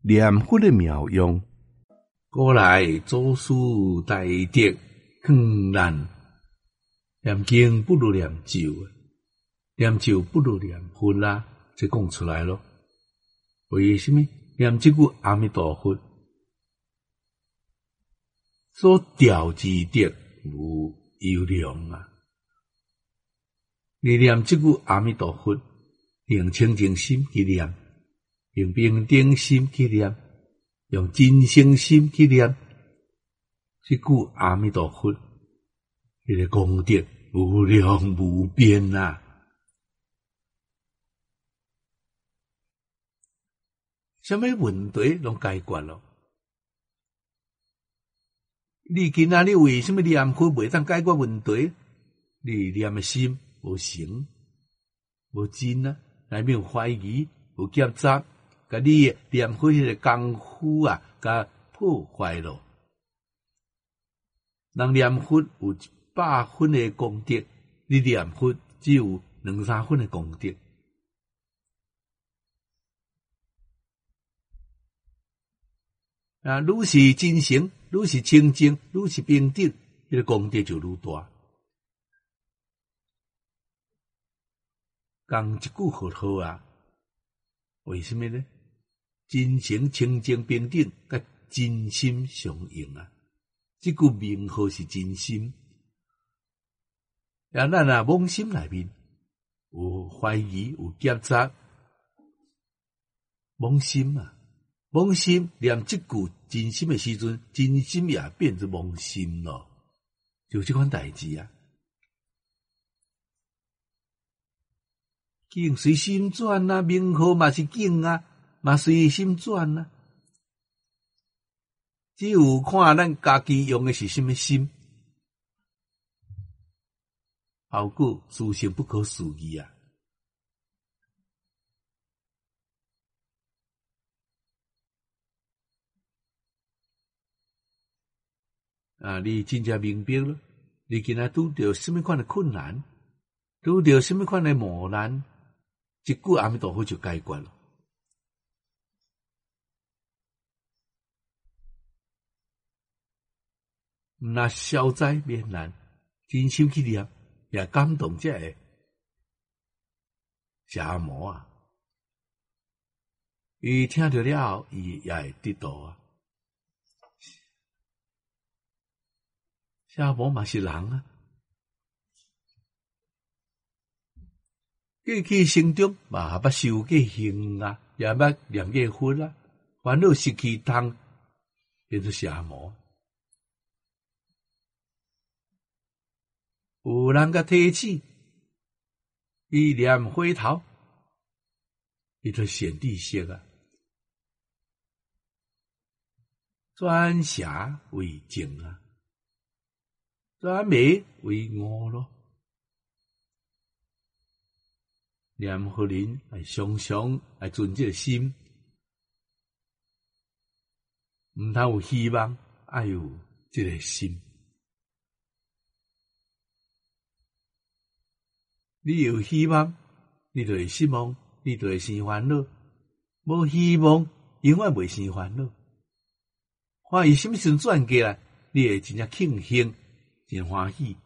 念佛的妙用。 古来祖师大德劝咱念经不如念咒，念咒不如念佛啦，这讲出来咯。为什么念这句阿弥陀佛所调之德有量啊？你念这句阿弥陀佛，用清净心去念，用平等心去念，用真诚心去念，这句阿弥陀佛，这个功德无量无边啊！什么问题拢解决了？你今仔日为什么念佛袂当解决问题？你念的心无诚、无真啊，内面有怀疑、有夹杂，甲你念佛迄个功夫啊，甲破坏了。人念佛有100分的功德，你念佛只有2-3分的功德。啊，愈是真诚，愈是清净，愈是平等，迄个功德就愈大。讲一句好好啊，为什么呢？真诚、清净、平等，甲真心相应啊！这句名号是真心。啊，咱啊妄心内面有怀疑，有夹杂，妄心啊。妄心念这句真心的时阵，真心也变成妄心了，就这款代志啊。境随心转啊，名号嘛是境啊，嘛随心转啊。只有看咱家己用的是什么心，后果事情不可思议啊。啊，你真正明白了，你今仔拄着什么款的困难，拄着什么款的磨难，一句阿弥陀佛就解决了。那消灾免难，真心去念，也感动这个邪魔啊！伊听到了后，伊也会得到啊。邪魔嘛是人啊，过去生中嘛捌受过刑啊，也捌念过佛啊，烦恼失去通，变成邪魔。有人甲提起，伊念回头，伊就显地色啊，转邪为正啊。转美为恶咯，念佛人爱常常爱存这个心，毋通有希望，爱有这个心。你有希望，你就会失望，你就会生烦恼；无希望，永远袂生烦恼。看伊什么时阵转过来，你会真正庆幸。真欢喜，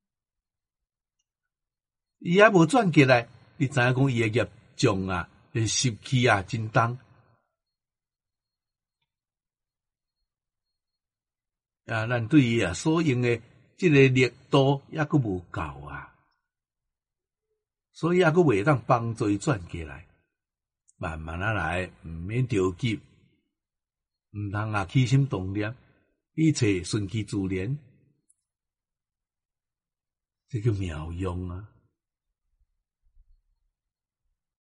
伊也无转过来，你知影讲伊的业障啊，习气啊，真重啊！咱对伊啊所用的这个力度也阁无够啊，所以也阁袂当帮助伊转过来，慢慢啊来，毋免着急，毋通啊起心动念，一切顺其自然。这个妙用啊！